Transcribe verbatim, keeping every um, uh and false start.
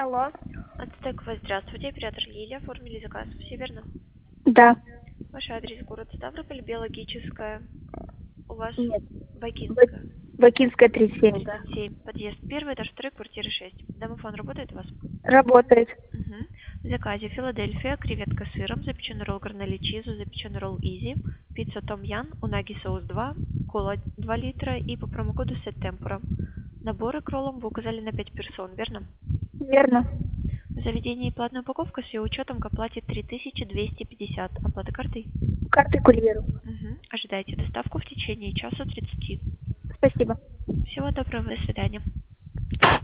Алло. Ацтекова, здравствуйте, оператор Лилия, оформили заказ, все верно? Да. Ваш адрес город Ставрополь, Биологическая, у вас Нет. Бак- Бакинская, Бакинская тридцать семь, да. тридцать семь, подъезд первый, этаж второй, квартира шесть. Домофон работает у вас? Работает. Угу. В заказе Филадельфия, креветка с сыром, запеченный ролл гарнели чизу, запеченный ролл изи, пицца том ян, унаги соус два, кола два литра и по промокоду сет темпура. Наборы к роллам вы указали на пять персон, верно? Верно. В заведении платная упаковка с ее учетом к оплате три тысячи двести пятьдесят. Оплата картой? Карты курьеру. Угу. Ожидайте доставку в течение часа тридцати. Спасибо. Всего доброго, до свидания.